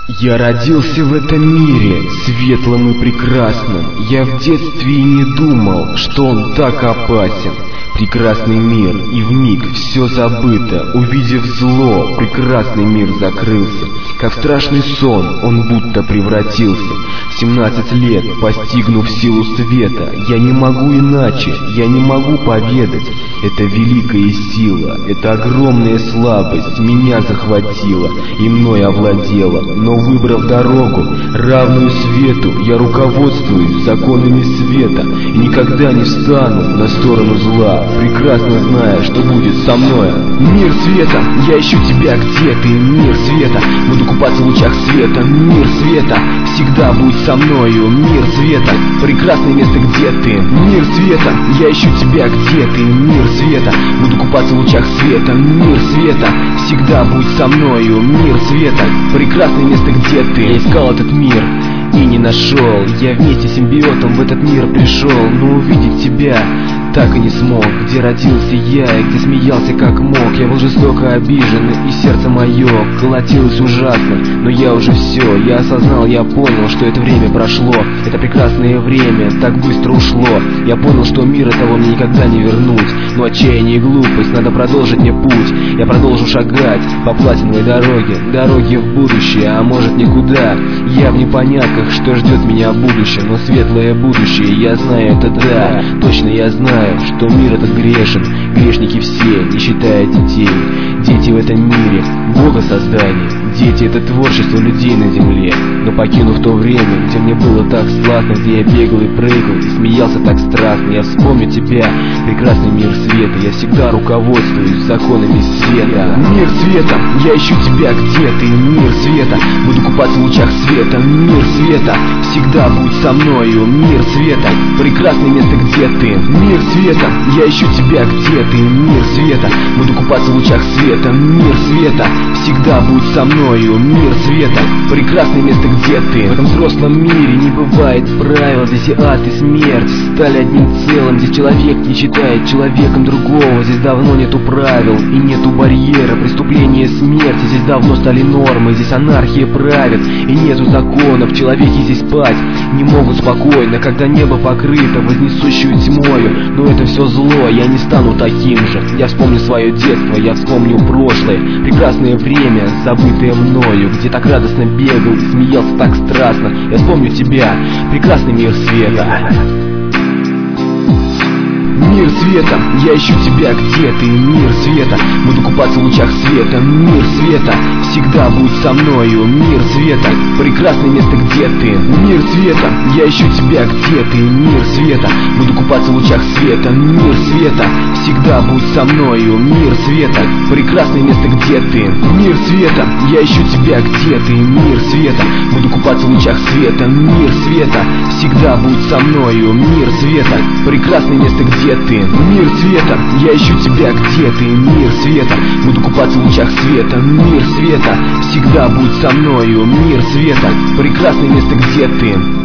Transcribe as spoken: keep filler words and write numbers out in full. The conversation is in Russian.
Я родился в этом мире, светлым и прекрасным. Я в детстве и не думал, что он так опасен. Прекрасный мир, и вмиг все забыто. Увидев зло, прекрасный мир закрылся. Как в страшный сон он будто превратился. В семнадцать лет, постигнув силу света, я не могу иначе, я не могу поведать. Это великая сила, это огромная слабость меня захватила и мной овладела. Но выбрав дорогу, равную свету, я руководствуюсь законами света и никогда не встану на сторону зла, прекрасно зная, что будет со мной. Мир света, я ищу тебя, где ты? Мир света, буду купаться в лучах света. Мир света, всегда будь со мною. Мир света, прекрасное место, где ты? Мир света, я ищу тебя, где ты? Мир света, буду купаться в лучах света. Мир света, всегда будь со мною. Мир света, прекрасное место, где ты? Я искал этот мир и не нашел. Я вместе с симбиотом в этот мир пришел, но увидеть тебя так и не смог. Где родился я и где смеялся как мог. Я был жестоко обижен, и сердце мое колотилось ужасно. Но я уже все, я осознал, я понял, что это время прошло. Это прекрасное время так быстро ушло. Я понял, что мира того мне никогда не вернуть. Но отчаяние и глупость, надо продолжить мне путь. Я продолжу шагать по платиновой дороге, дороге в будущее, а может никуда. Я в непонятках, что ждет меня в будущем, но светлое будущее, я знаю это да. Точно я знаю, что мир этот грешен, грешники все, не считая детей. Дети в этом мире, Бога создание. Дети — это творчество людей на земле. Но покинув то время, где мне было так сладко, где я бегал и прыгал и смеялся так страстно, я вспомню тебя, прекрасный мир света. Я всегда руководствуюсь законами света. Мир света, я ищу тебя, где ты? Мир света, буду купаться в лучах света. Мир света, всегда будь со мною. Мир света, прекрасное место, где ты? Мир света, я ищу тебя, где ты? Мир света, буду купаться в лучах света. Мир света, всегда будь со мною. Мир света, прекрасное место, где ты? В этом взрослом мире не бывает правил. Здесь и ад, и смерть стали одним целым. Здесь человек не считает человеком другого. Здесь давно нету правил и нету барьера. Преступление, смерти здесь давно стали нормой. Здесь анархия правит и нету законов. Человеки здесь спать не могут спокойно, когда небо покрыто вознесущую тьмою. Но это все зло, я не стану таким же. Я вспомню свое детство, я вспомню прошлое, прекрасное время, забытое мною, где так радостно бегал и смеялся так страстно. Я вспомню тебя, прекрасный мир света. Мир света, я ищу тебя, где ты? Мир света, буду купаться в лучах света. Мир света, всегда будь со мною. Мир света, прекрасное место, где ты? Мир света, я ищу тебя, где ты? Мир света, буду купаться в лучах света. Мир света, всегда будь со мною. Мир света, прекрасное место, где ты? Мир света, я ищу тебя, где ты? Мир света, буду купаться в лучах света. Мир света, всегда будь со мною. Мир света, прекрасное место, где ты? Мир света, я ищу тебя, где ты? Мир света, буду купаться в лучах света. Мир света, всегда будь со мною. Мир света, прекрасное место, где ты?